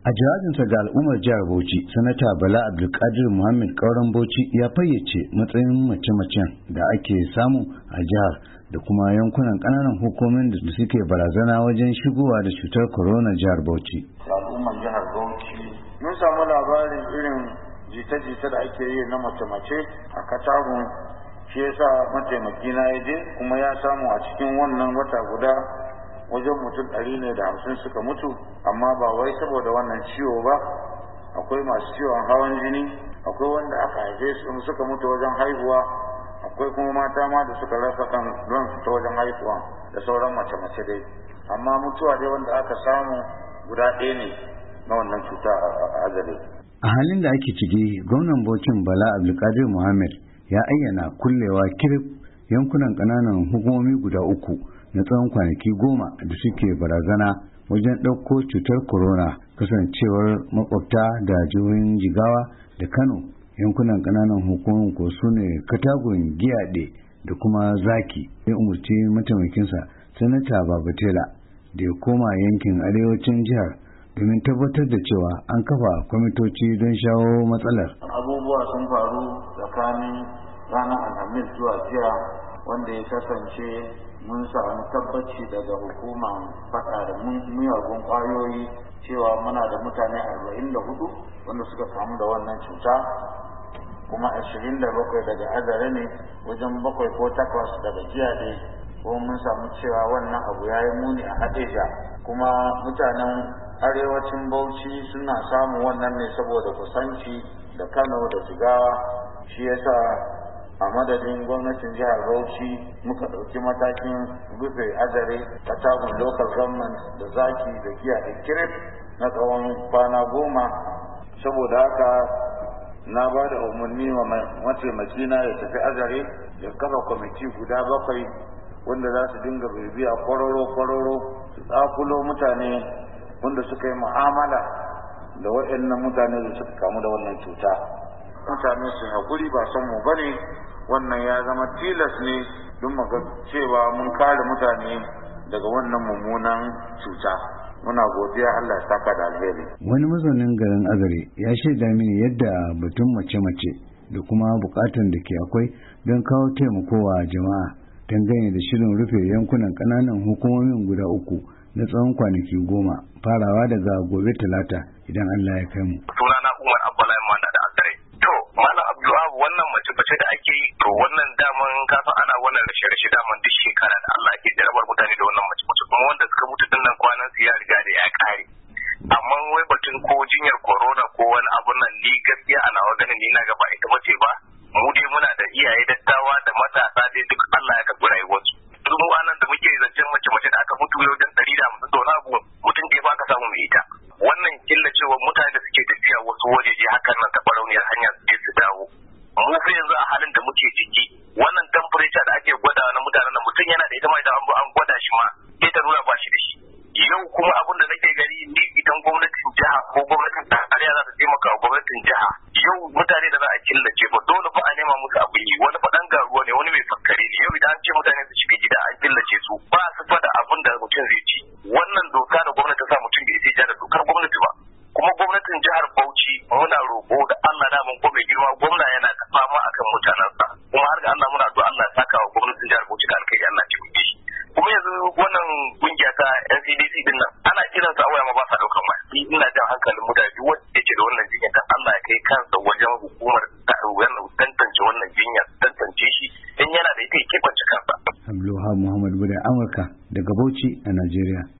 A jawabinsa ga al'ummar jihar Bauchi, Sanata Bala Abdulkadir Muhammad Kauran Bauchi ya fayyace matsayin mace-macen da ake samu a jihar da kuma yankunan ƙananan hukumomin da suke barazana wajen shigowa da cutar corona jihar Bauchi. Al'ummar jihar Bauchi mun samu labarin irin jita-jita da ake yi na mace-mace a Katagun, shi yasa mataimaki na ya je kuma ya samu a cikin wannan wata guda wajen mutum 150 suka mutu, amma ba wai saboda wannan ciwo ba. Akwai masu ciwon hawan jini, akwai wanda aka haife su suka mutu wajen haihuwa, akwai kuma mata ma da suka rasa kan don ta wajen haihuwa da sauran mace-mace dai. Amma mutuwa dai wanda aka samu guda ɗaya ne na wannan cuta a azare. A halin da ake ciki, gwamnan Bauchin Bala Abdulkadir Muhammad ya ayyana kullewa kirif yankunan ƙananan hukumomi guda uku na tsawon kwanaki 10 da suke barazana wajen ɗauko cutar corona, kasancewar makwabta da jihohin Jigawa da Kano. Yankunan ƙananan hukumomin ko su ne Katagun, Giyaɗe da kuma Zaki. Ya umarci mataimakinsa Sanata Babatela da ya koma yankin arewacin jihar domin tabbatar da cewa an kafa kwamitoci don shawo matsalar. Abubuwa sun faru tsakanin ranar Alhamis zuwa jiya wanda ya kasance mun samu tabbaci daga hukumar faɗa da miyagun ƙwayoyi cewa muna da mutane 44 wanda suka kamu da wannan cuta, kuma 27 daga azare ne, wajen 7 ko 8 daga Giyaɗe. Kuma mun samu cewa wannan abu ya yi muni a Hadeja, kuma mutanen arewacin Bauchi suna samun wannan ne saboda kusanci da Kano da Jigawa. Shi yasa a madadin gwamnatin jihar Bauchi muka ɗauki matakin rufe azare, Katagun local government da Zaki da Giyaɗe kirif na tsawon kwana 10. Saboda haka na ba da umarni wa mataimakina ya tafi azare ya kafa kwamiti guda 7 wanda za su dinga bibiya kwararo su tsakulo mutane wanda suka yi mu'amala da waɗannan mutane da suka kamu da wannan cuta. Mutane su haƙuri, ba son mu bane, wannan ya zama tilas ne don mu ga cewa mun kare mutane daga wannan mummunan cuta. Muna godiya, Allah ya saka da alheri. Wani mazaunin garin Azare ya shaida mini yadda batun mace-mace da kuma bukatun da ke akwai don kawo taimakowa jama'a dangane da shirin rufe yankunan ƙananan hukumomin guda 3 na tsawon kwanaki 10 farawa daga gobe Talata idan Allah ya kai mu. Sunana Umar Abdullahi Manda da Azare. To, Malam Abdullahi, wannan mace-mace da ake yi, to wannan daman kasan ana wannan rashe-rashe daman duk shekara da Allah ke jarabar mutane da wannan mace-mace, kuma wanda suka mutu dinnan kwanan su ya riga da ya kare. Amma wai batun ko jinyar corona ko wani abun nan, ni gaskiya ana ganin ni na ga ba ita bace ba. Mu dai muna da iyaye dattawa da matasa dai duk Allah ya karɓi rayuwarsu. Duk mu anan da muke zancen mace-mace da aka mutu yau dan 150 da wani abu, mutum da ba ka samu mai ita. Wannan killacewa mutane da suke tafiya wasu wajeje hakan nan ta barauniyar hanya su je su dawo. Mu fa yanzu a halin da muke ciki, wannan temperature da ake gwada na mutanen nan, mutum yana da ita ma idan an gwada shi ma sai ta nuna ba shi da shi. Yau kuma abin da nake gani, ni idan gwamnatin jiha ko gwamnatin tarayya za ta taimaka wa gwamnatin jiha, yau mutane da za a killace ba dole fa a nema musu abin yi. Wani faɗan garuwa ne, wani mai fakkare ne. Yau idan an ce mutane su shiga gida an killace su, ba su fada abin da mutum zai ci. Wannan doka da gwamnati ta sa mutum bai sai ja da dokar gwamnati ba. Kuma gwamnatin jihar Bauchi muna roƙo da Allah da mun ko mai girma gwamna yana fama akan mutanensa, kuma har ga Allah muna so Allah ya saka wa gwamnatin jihar Bauchi da alkai, Allah ya ci shi. Kuma yanzu wannan kungiya ta NCDC din nan ana kiran su a waya ma ba sa daukan waya. Ina jan hankalin mutane duk wanda yake da wannan jinya kan Allah ya kai kansa wajen hukumar tantance wannan jinya, tantance shi in yana da ita ya keɓance kansa. Abdulwahab Muhammad Bude, Amurka daga Bauchi a Najeriya.